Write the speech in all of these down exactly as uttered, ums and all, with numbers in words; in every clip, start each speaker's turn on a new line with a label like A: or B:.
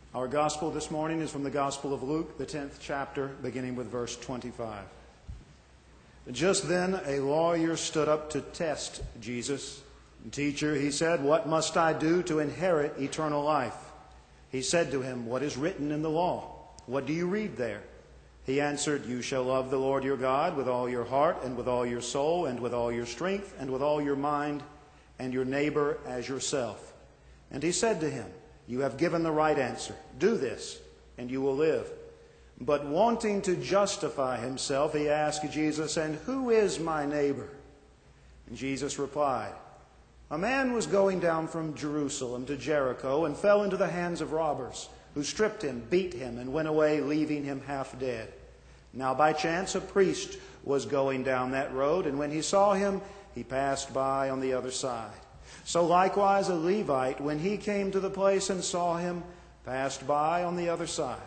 A: Our gospel this morning is from the Gospel of Luke, the tenth chapter, beginning with verse twenty-five. Just then a lawyer stood up to test Jesus. "Teacher," he said, "what must I do to inherit eternal life?" He said to him, "What is written in the law? What do you read there?" He answered, "You shall love the Lord your God with all your heart and with all your soul and with all your strength and with all your mind, and your neighbor as yourself." And he said to him, "You have given the right answer. Do this, and you will live." But wanting to justify himself, he asked Jesus, "And who is my neighbor?" And Jesus replied, "A man was going down from Jerusalem to Jericho and fell into the hands of robbers, who stripped him, beat him, and went away, leaving him half dead. Now by chance a priest was going down that road, and when he saw him, he passed by on the other side. So likewise a Levite, when he came to the place and saw him, passed by on the other side.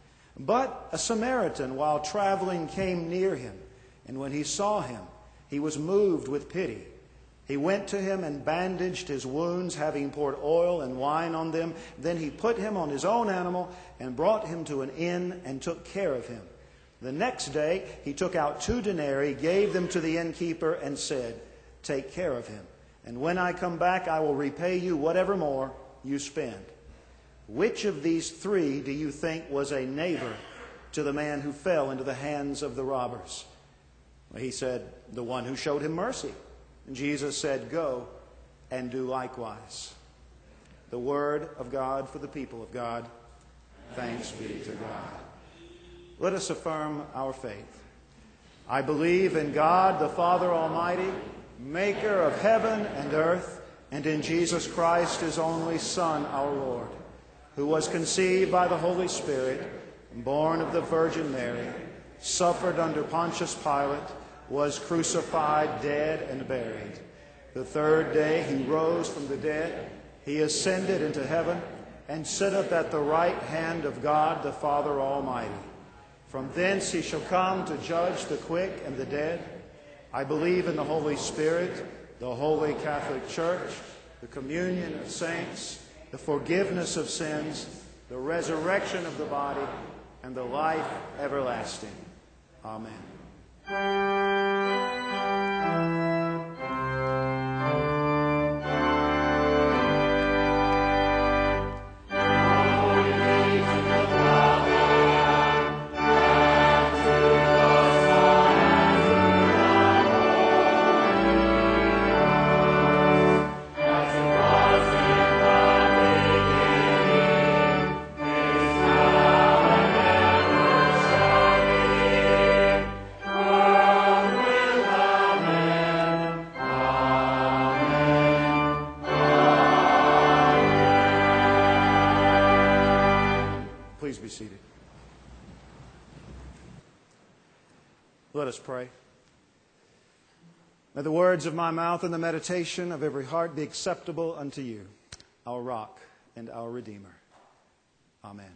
A: But a Samaritan, while traveling, came near him, and when he saw him, he was moved with pity. He went to him and bandaged his wounds, having poured oil and wine on them. Then he put him on his own animal and brought him to an inn and took care of him. The next day he took out two denarii, gave them to the innkeeper, and said, 'Take care of him, and when I come back I will repay you whatever more you spend.' Which of these three do you think was a neighbor to the man who fell into the hands of the robbers?" Well, he said, "The one who showed him mercy." And Jesus said, "Go and do likewise." The word of God for the people of God. Thanks be to God. Let us affirm our faith. I believe in God, the Father Almighty, maker of heaven and earth, and in Jesus Christ, his only Son, our Lord, who was conceived by the Holy Spirit, born of the Virgin Mary, suffered under Pontius Pilate, was crucified, dead, and buried. The third day he rose from the dead. He ascended into heaven and sitteth at the right hand of God the Father Almighty. From thence he shall come to judge the quick and the dead. I believe in the Holy Spirit, the Holy Catholic Church, the communion of saints, the forgiveness of sins, the resurrection of the body, and the life everlasting. Amen. Let us pray. May the words of my mouth and the meditation of every heart be acceptable unto you, our rock and our Redeemer. Amen.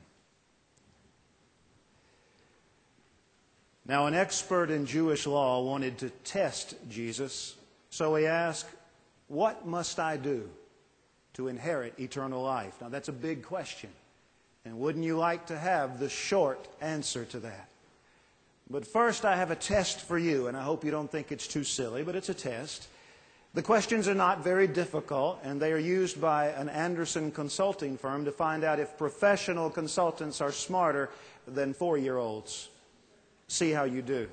A: Now, an expert in Jewish law wanted to test Jesus, so he asked, "What must I do to inherit eternal life?" Now, that's a big question. And wouldn't you like to have the short answer to that? But first, I have a test for you, and I hope you don't think it's too silly, but it's a test. The questions are not very difficult, and they are used by an Anderson consulting firm to find out if professional consultants are smarter than four-year-olds. See how you do.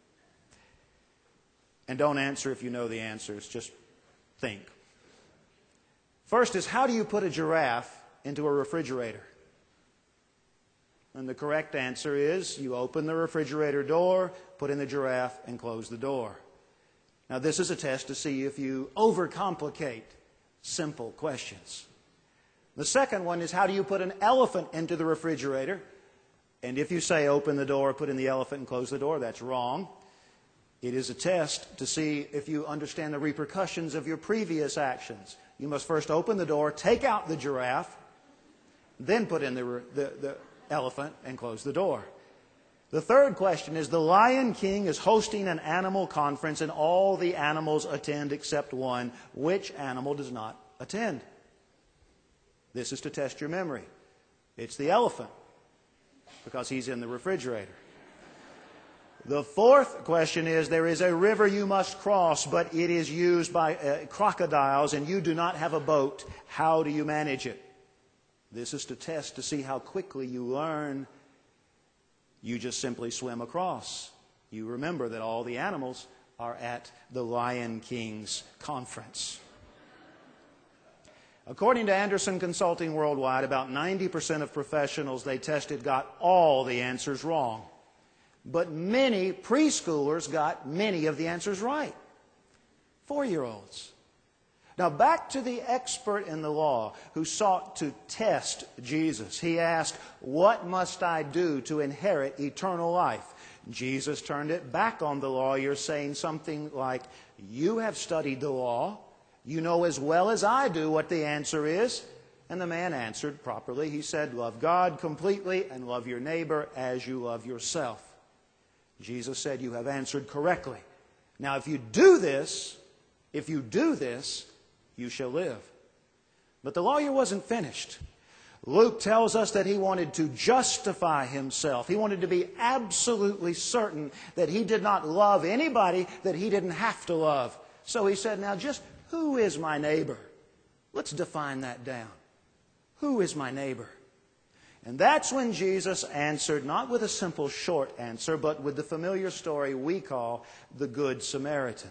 A: And don't answer if you know the answers. Just think. First is, how do you put a giraffe into a refrigerator? And the correct answer is you open the refrigerator door, put in the giraffe, and close the door. Now, this is a test to see if you overcomplicate simple questions. The second one is, how do you put an elephant into the refrigerator? And if you say open the door, put in the elephant, and close the door, that's wrong. It is a test to see if you understand the repercussions of your previous actions. You must first open the door, take out the giraffe, then put in the, the, the elephant and close the door. The third question is, the Lion King is hosting an animal conference and all the animals attend except one. Which animal does not attend? This is to test your memory. It's the elephant, because he's in the refrigerator. The fourth question is, there is a river you must cross, but it is used by uh, crocodiles, and you do not have a boat. How do you manage it? This is to test to see how quickly you learn. You just simply swim across. You remember that all the animals are at the Lion King's conference. According to Anderson Consulting Worldwide, about ninety percent of professionals they tested got all the answers wrong. But many preschoolers got many of the answers right. Four-year-olds. Now back to the expert in the law who sought to test Jesus. He asked, "What must I do to inherit eternal life?" Jesus turned it back on the lawyer, saying something like, "You have studied the law. You know as well as I do what the answer is." And the man answered properly. He said, "Love God completely and love your neighbor as you love yourself." Jesus said, "You have answered correctly. Now if you do this, if you do this, you shall live." But the lawyer wasn't finished. Luke tells us that he wanted to justify himself. He wanted to be absolutely certain that he did not love anybody that he didn't have to love. So he said, "Now just who is my neighbor? Let's define that down. Who is my neighbor?" And that's when Jesus answered, not with a simple short answer, but with the familiar story we call the Good Samaritan.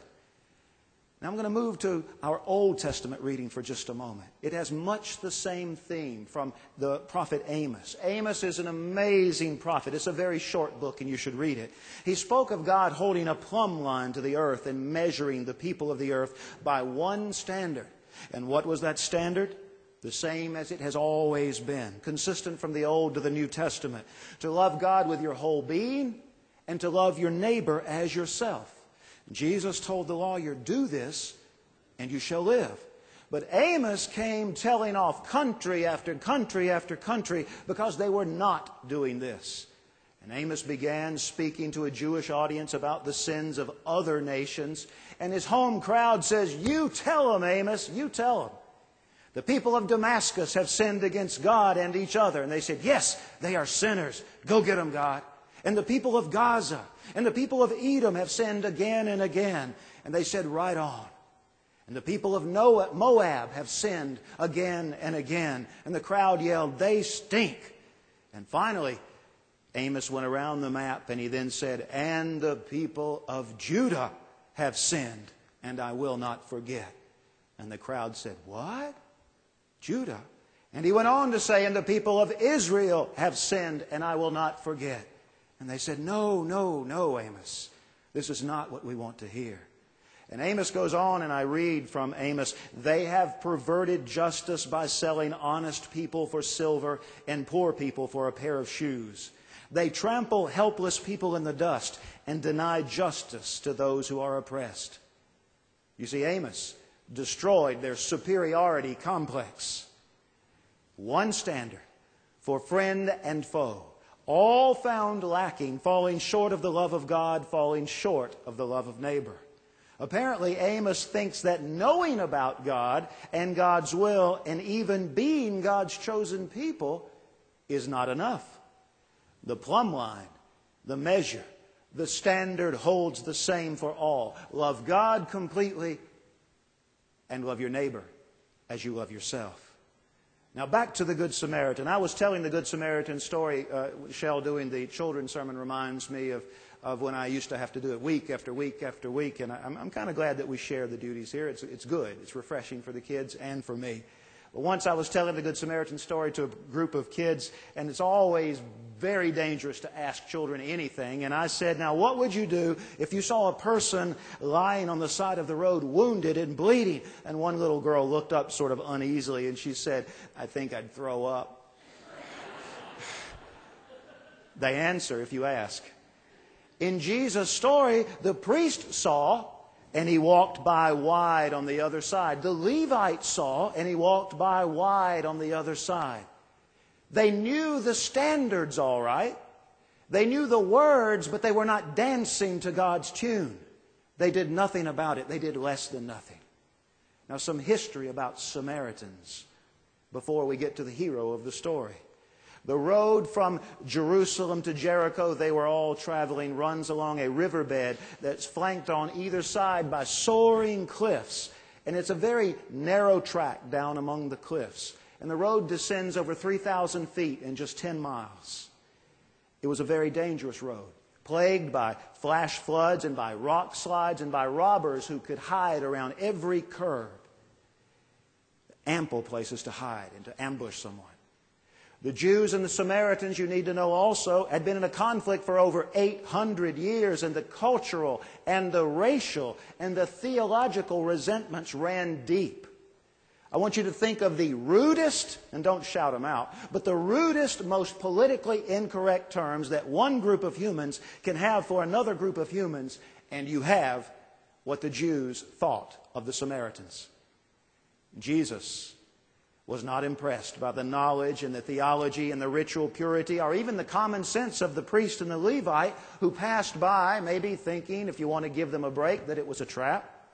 A: Now I'm going to move to our Old Testament reading for just a moment. It has much the same theme from the prophet Amos. Amos is an amazing prophet. It's a very short book and you should read it. He spoke of God holding a plumb line to the earth and measuring the people of the earth by one standard. And what was that standard? The same as it has always been, consistent from the Old to the New Testament. To love God with your whole being and to love your neighbor as yourself. Jesus told the lawyer, "Do this and you shall live." But Amos came telling off country after country after country because they were not doing this. And Amos began speaking to a Jewish audience about the sins of other nations. And his home crowd says, "You tell them, Amos, you tell them. The people of Damascus have sinned against God and each other." And they said, "Yes, they are sinners. Go get them, God." And the people of Gaza and the people of Edom have sinned again and again. And they said, "Right on." And the people of Moab have sinned again and again. And the crowd yelled, "They stink." And finally, Amos went around the map and he then said, "And the people of Judah have sinned, and I will not forget." And the crowd said, "What? Judah?" And he went on to say, "And the people of Israel have sinned, and I will not forget." And they said, "No, no, no, Amos. This is not what we want to hear." And Amos goes on, and I read from Amos, "They have perverted justice by selling honest people for silver and poor people for a pair of shoes. They trample helpless people in the dust and deny justice to those who are oppressed." You see, Amos destroyed their superiority complex. One standard for friend and foe. All found lacking, falling short of the love of God, falling short of the love of neighbor. Apparently, Amos thinks that knowing about God and God's will and even being God's chosen people is not enough. The plumb line, the measure, the standard holds the same for all. Love God completely and love your neighbor as you love yourself. Now back to the Good Samaritan. I was telling the Good Samaritan story. Uh, Shell doing the children's sermon reminds me of, of when I used to have to do it week after week after week. And I, I'm, I'm kind of glad that we share the duties here. It's, it's good. It's refreshing for the kids and for me. But once I was telling the Good Samaritan story to a group of kids, and it's always very dangerous to ask children anything. And I said, "Now what would you do if you saw a person lying on the side of the road, wounded and bleeding?" And one little girl looked up sort of uneasily and she said, "I think I'd throw up." They answer if you ask. In Jesus' story, the priest saw and he walked by wide on the other side. The Levite saw and he walked by wide on the other side. They knew the standards all right. They knew the words, but they were not dancing to God's tune. They did nothing about it. They did less than nothing. Now, some history about Samaritans before we get to the hero of the story. The road from Jerusalem to Jericho they were all traveling runs along a riverbed that's flanked on either side by soaring cliffs. And it's a very narrow track down among the cliffs. And the road descends over three thousand feet in just ten miles. It was a very dangerous road, plagued by flash floods and by rock slides and by robbers who could hide around every curve. Ample places to hide and to ambush someone. The Jews and the Samaritans, you need to know also, had been in a conflict for over eight hundred years, and the cultural and the racial and the theological resentments ran deep. I want you to think of the rudest, and don't shout them out, but the rudest, most politically incorrect terms that one group of humans can have for another group of humans, and you have what the Jews thought of the Samaritans. Jesus was not impressed by the knowledge and the theology and the ritual purity or even the common sense of the priest and the Levite who passed by, maybe thinking, if you want to give them a break, that it was a trap.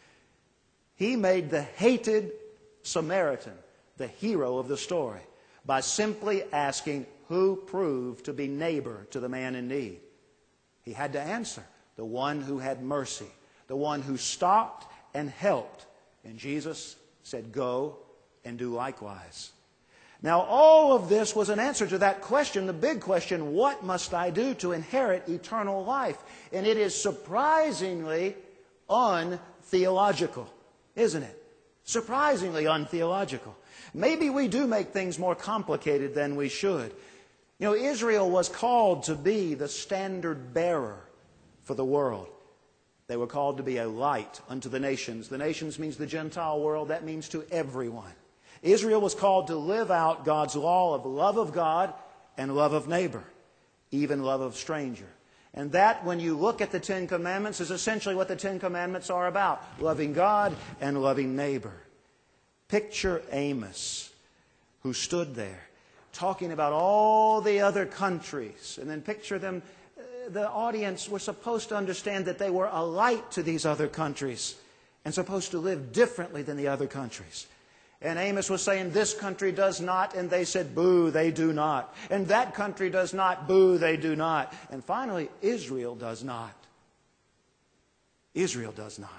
A: He made the hated Samaritan the hero of the story by simply asking who proved to be neighbor to the man in need. He had to answer, the one who had mercy, the one who stopped and helped. And Jesus said, go and do likewise. Now, all of this was an answer to that question, the big question, what must I do to inherit eternal life? And it is surprisingly untheological, isn't it? Surprisingly untheological. Maybe we do make things more complicated than we should. You know, Israel was called to be the standard bearer for the world. They were called to be a light unto the nations. The nations means the Gentile world. That means to everyone. Israel was called to live out God's law of love of God and love of neighbor, even love of stranger. And that, when you look at the Ten Commandments, is essentially what the Ten Commandments are about, loving God and loving neighbor. Picture Amos, who stood there talking about all the other countries, and then picture them. The audience were supposed to understand that they were a light to these other countries and supposed to live differently than the other countries. And Amos was saying, this country does not, and they said, boo, they do not. And that country does not, boo, they do not. And finally, Israel does not. Israel does not.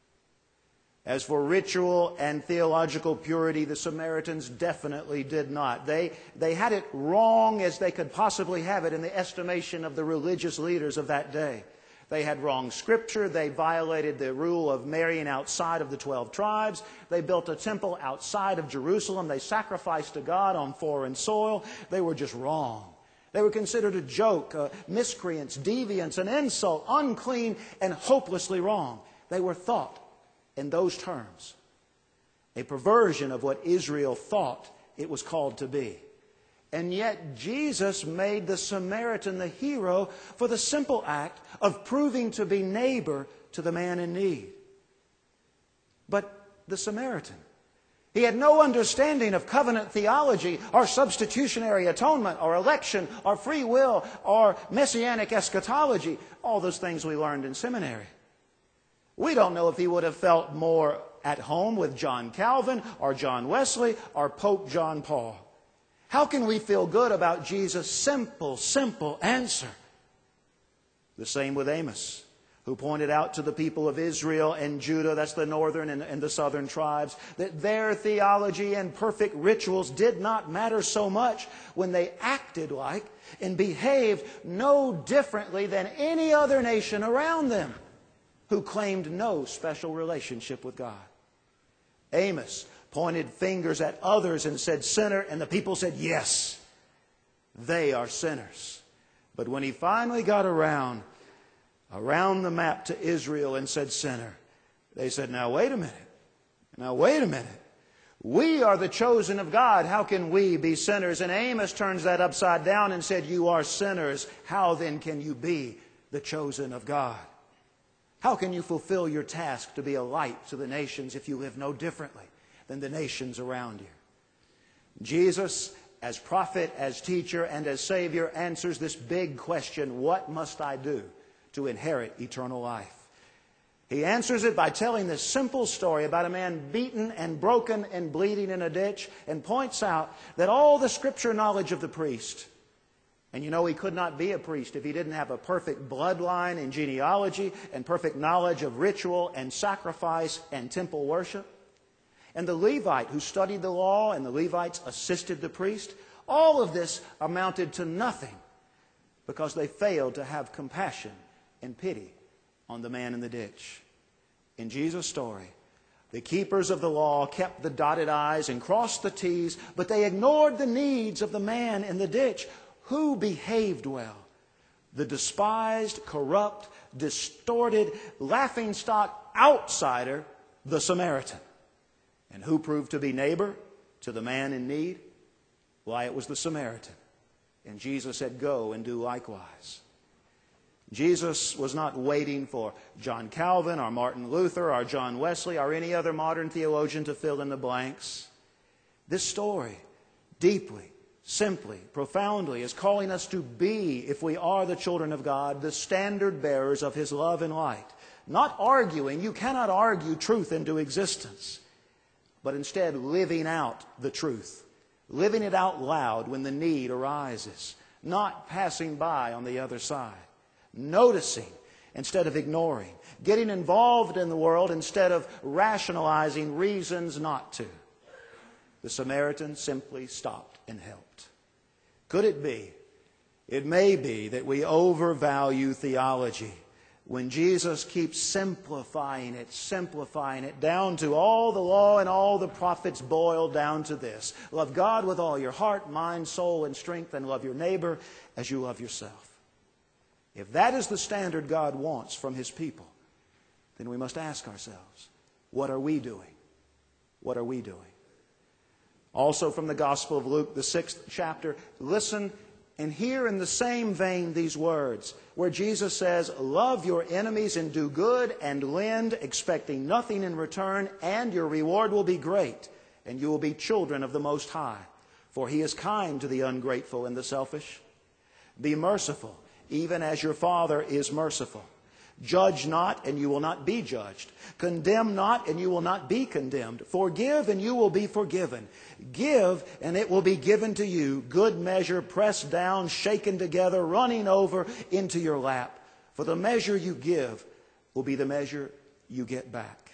A: As for ritual and theological purity, the Samaritans definitely did not. They, they had it wrong as they could possibly have it in the estimation of the religious leaders of that day. They had wrong scripture. They violated the rule of marrying outside of the twelve tribes. They built a temple outside of Jerusalem. They sacrificed to God on foreign soil. They were just wrong. They were considered a joke, uh, miscreants, deviants, an insult, unclean, and hopelessly wrong. They were thought in those terms, a perversion of what Israel thought it was called to be. And yet Jesus made the Samaritan the hero for the simple act of proving to be neighbor to the man in need. But the Samaritan, he had no understanding of covenant theology or substitutionary atonement or election or free will or messianic eschatology, all those things we learned in seminary. We don't know if he would have felt more at home with John Calvin or John Wesley or Pope John Paul. How can we feel good about Jesus' simple, simple answer? The same with Amos, who pointed out to the people of Israel and Judah, that's the northern and, and the southern tribes, that their theology and perfect rituals did not matter so much when they acted like and behaved no differently than any other nation around them who claimed no special relationship with God. Amos pointed fingers at others and said, sinner, and the people said, yes, they are sinners. But when he finally got around, around the map to Israel and said, sinner, they said, now wait a minute, now wait a minute. We are the chosen of God. How can we be sinners? And Amos turns that upside down and said, you are sinners. How then can you be the chosen of God? How can you fulfill your task to be a light to the nations if you live no differently than the nations around you? Jesus, as prophet, as teacher, and as Savior, answers this big question, what must I do to inherit eternal life? He answers it by telling this simple story about a man beaten and broken and bleeding in a ditch, and points out that all the Scripture knowledge of the priest, and you know he could not be a priest if he didn't have a perfect bloodline and genealogy and perfect knowledge of ritual and sacrifice and temple worship. And the Levite who studied the law, and the Levites assisted the priest, all of this amounted to nothing because they failed to have compassion and pity on the man in the ditch. In Jesus' story, the keepers of the law kept the dotted I's and crossed the T's, but they ignored the needs of the man in the ditch who behaved well. The despised, corrupt, distorted, laughingstock outsider, the Samaritan. And who proved to be neighbor to the man in need? Why, it was the Samaritan. And Jesus said, "Go and do likewise." Jesus was not waiting for John Calvin or Martin Luther or John Wesley or any other modern theologian to fill in the blanks. This story, deeply, simply, profoundly, is calling us to be, if we are the children of God, the standard bearers of His love and light. Not arguing. You cannot argue truth into existence. But instead living out the truth. Living it out loud when the need arises. Not passing by on the other side. Noticing instead of ignoring. Getting involved in the world instead of rationalizing reasons not to. The Samaritan simply stopped and helped. Could it be? It may be that we overvalue theology when Jesus keeps simplifying it, simplifying it down to all the law and all the prophets boiled down to this. Love God with all your heart, mind, soul, and strength, and love your neighbor as you love yourself. If that is the standard God wants from His people, then we must ask ourselves, what are we doing? What are we doing? Also from the Gospel of Luke, the sixth chapter, listen and hear in the same vein these words, where Jesus says, "Love your enemies and do good and lend, expecting nothing in return, and your reward will be great, and you will be children of the Most High. For He is kind to the ungrateful and the selfish. Be merciful, even as your Father is merciful. Judge not, and you will not be judged. Condemn not, and you will not be condemned. Forgive, and you will be forgiven. Give, and it will be given to you. Good measure, pressed down, shaken together, running over into your lap. For the measure you give will be the measure you get back."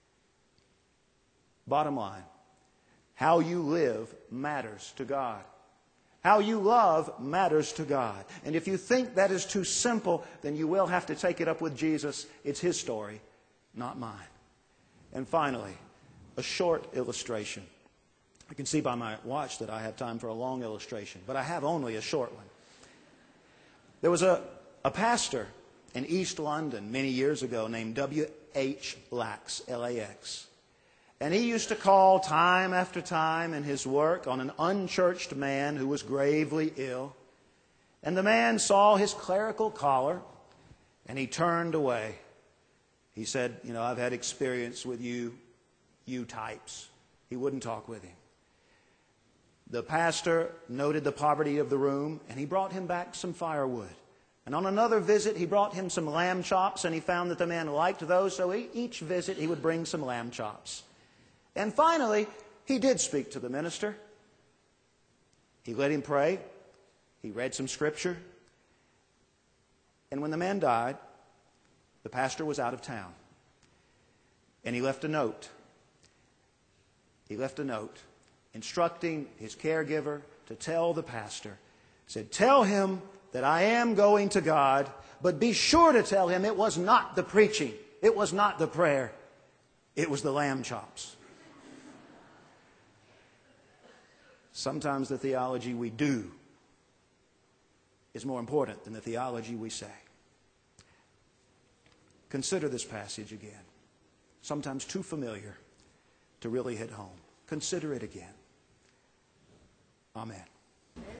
A: Bottom line, how you live matters to God. How you love matters to God. And if you think that is too simple, then you will have to take it up with Jesus. It's His story, not mine. And finally, a short illustration. You can see by my watch that I have time for a long illustration, but I have only a short one. There was a, a pastor in East London many years ago named W H Lax, L A X. And he used to call time after time in his work on an unchurched man who was gravely ill. And the man saw his clerical collar, and he turned away. He said, "You know, I've had experience with you, you types." He wouldn't talk with him. The pastor noted the poverty of the room, and he brought him back some firewood. And on another visit, he brought him some lamb chops, and he found that the man liked those, so each visit he would bring some lamb chops. And finally, he did speak to the minister. He let him pray. He read some scripture. And when the man died, the pastor was out of town. And he left a note. He left a note instructing his caregiver to tell the pastor. He said, "Tell him that I am going to God, but be sure to tell him it was not the preaching. It was not the prayer. It was the lamb chops." Sometimes the theology we do is more important than the theology we say. Consider this passage again. Sometimes too familiar to really hit home. Consider it again. Amen.